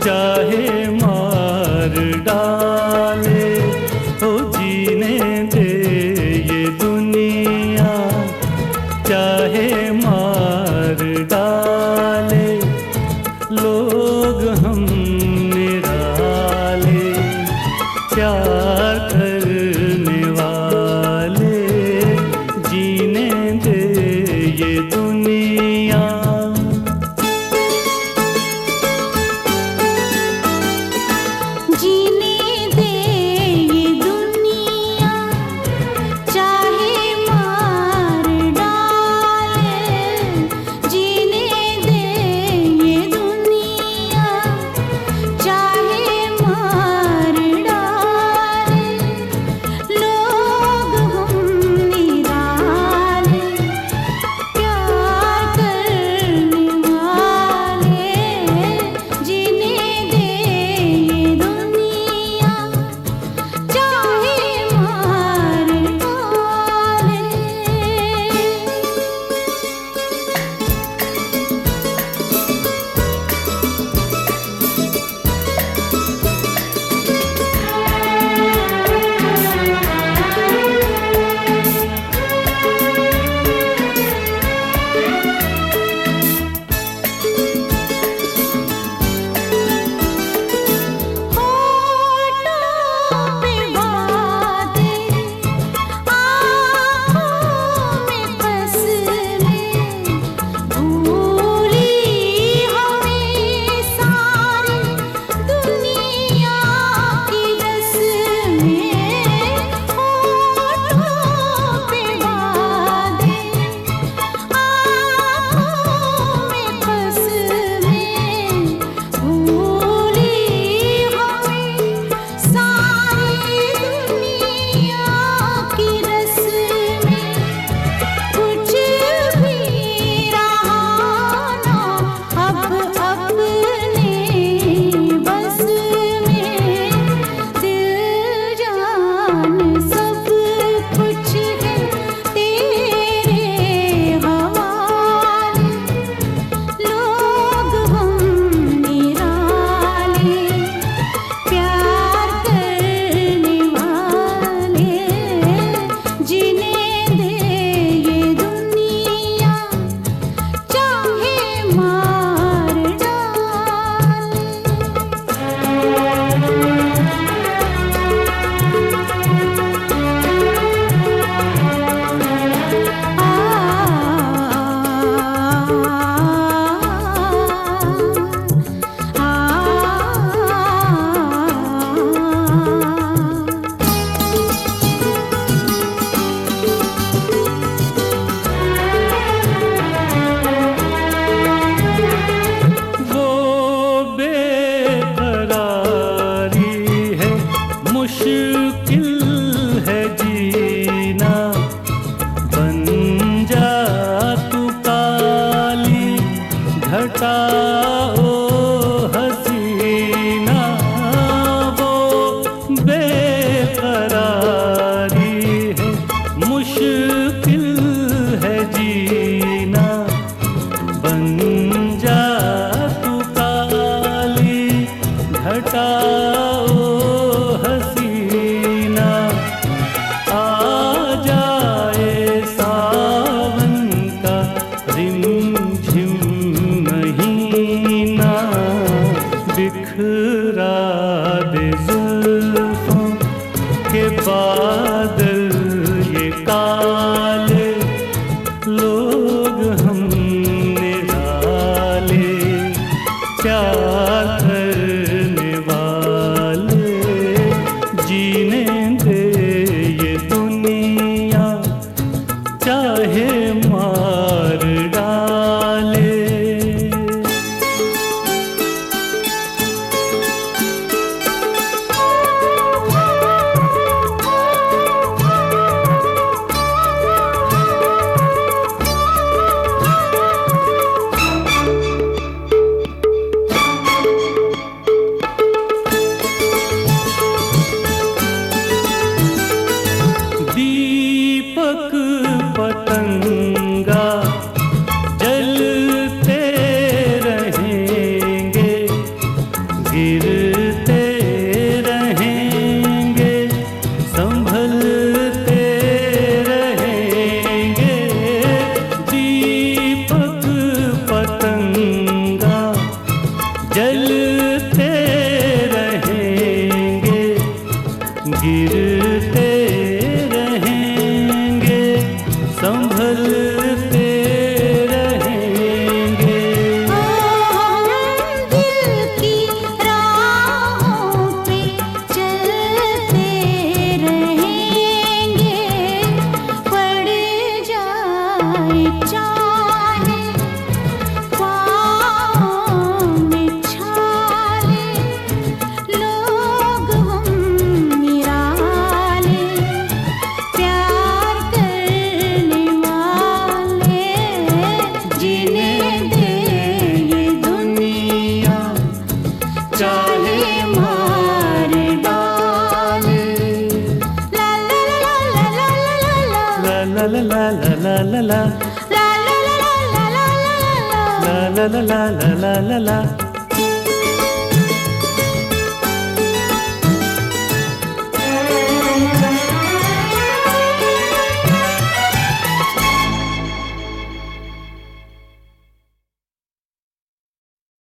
चाहे मार डाले, ओ जीने दे ये दुनिया, चाहे मार डाले। लोग हम निराले, प्यार करने वाले, जीने दे ये दुनिया। जीने दे ये दुनिया, चाहे मार डाले। जीने दे ये दुनिया, चाहे मार डाले। लोग हम निराले, प्यार करने वाले, जीने दे ये दुनिया, चाहे मार डाले। होठों पे वादे, आँखों में कसमें, भूली हमें सारी दुनिया की रस्में। होठों पे वादे, आँखों में कसमें, भूली हमें सारी दुनिया की रस्में। कुछ भी रहा ना अब अपने बस में, दिल जान सब कुछ है तेरे हवाले। लोग हम निराले, प्यार करने वाले, जीने दे ये दुनिया, चाहे मार डाले। वो बेकरारी है, मुश्किल है जीना, बन जा तू काली घटा ओ हसीना। वो बेकरारी है, मुश्किल है जीना, बन जा तू काली घटा ओ हसीना। आ जाए सावन का रिमझिम महीना, बिखरा दे जुल्फों के बादल ये काले। लोग हम निराले, प्यार करने वाले, जीने दे ये दुनिया, चाहे मार डाले। ला ला ला ला ला ला